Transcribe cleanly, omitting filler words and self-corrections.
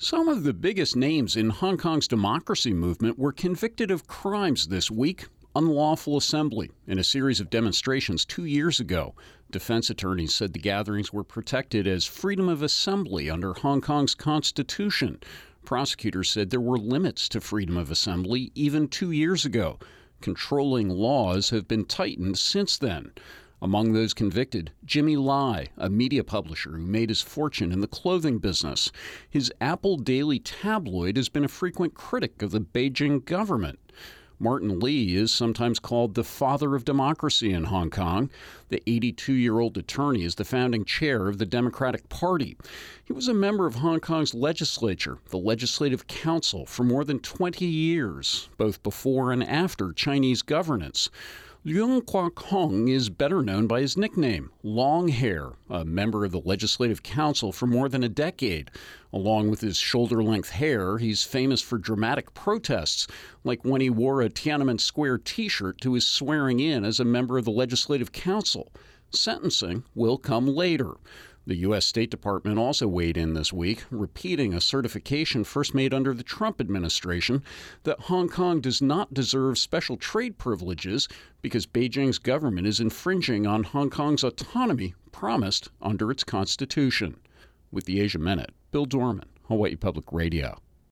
Some of the biggest names in Hong Kong's democracy movement were convicted of crimes this week. Unlawful assembly in a series of demonstrations 2 years ago. Defense attorneys said the gatherings were protected as freedom of assembly under Hong Kong's constitution. Prosecutors said there were limits to freedom of assembly even 2 years ago. Controlling laws have been tightened since then. Among those convicted, Jimmy Lai, a media publisher who made his fortune in the clothing business. His Apple Daily tabloid has been a frequent critic of the Beijing government. Martin Lee is sometimes called the father of democracy in Hong Kong. The 82-year-old attorney is the founding chair of the Democratic Party. He was a member of Hong Kong's legislature, the Legislative Council, for more than 20 years, both before and after Chinese governance. Leung Kwok-hong is better known by his nickname, Long Hair, a member of the Legislative Council for more than a decade. Along with his shoulder-length hair, he's famous for dramatic protests, like when he wore a Tiananmen Square T-shirt to his swearing in as a member of the Legislative Council. Sentencing will come later. The U.S. State Department also weighed in this week, repeating a certification first made under the Trump administration that Hong Kong does not deserve special trade privileges because Beijing's government is infringing on Hong Kong's autonomy promised under its constitution. With the Asia Minute, Bill Dorman, Hawaii Public Radio.